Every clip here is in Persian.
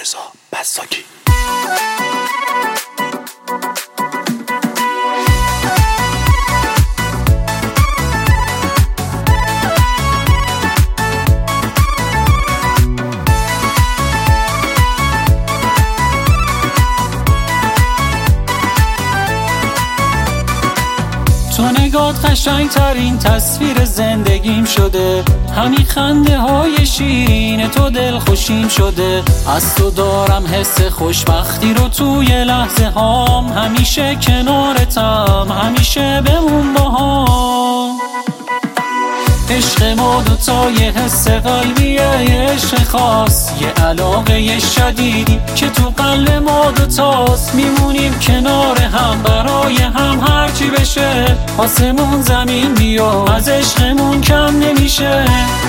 رضا بساکی. تو نگات قشنگ ترین تصویر زندگیم شده، همین خنده های شیرین تو دل خوشیم شده. از تو دارم حس خوشبختی رو توی لحظه هام، همیشه کنارتم، همیشه بمون با هم. عشق ما دوتا یه حس قلبیه، یه عشق خاص، یه علاقه شدیدی که تو قلب ما دوتاست. میمونیم کنار هم برای هم، هرچی بشه آسمون زمین بیا، از عشقمون کم نمیشه.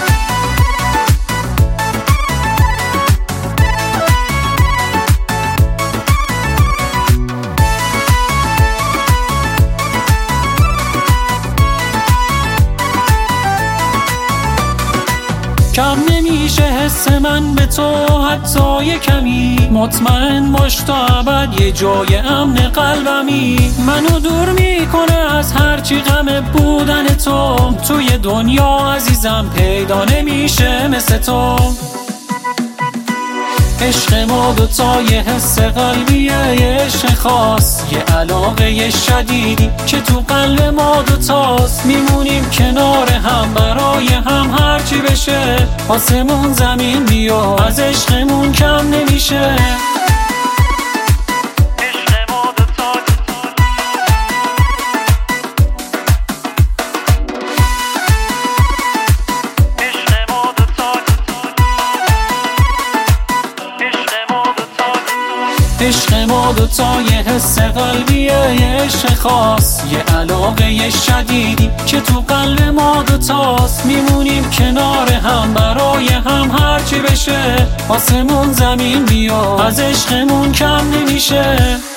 کم نمیشه حس من به تو حتی یه کمی، مطمئن باش تا ابد یه جای امن قلبمی. منو دور میکنه از هرچی غم بودن تو، توی دنیا عزیزم پیدا نمیشه مثل تو. عشق ما دوتا یه حس قلبیه، یه عشق خاص، یه علاقه شدیدی که تو قلب ما دوتاست. میمونیم کنار هم برای هم، هرچی بشه آسمون زمین بیا، از عشقمون کم نمیشه. عشق ما دوتا یه حس قلبیه، یه عشق خاص، یه علاقه شدیدی که تو قلب ما دوتاست. میمونیم کنار هم برای هم، هرچی بشه آسمون زمین بیا، از عشقمون کم نمیشه.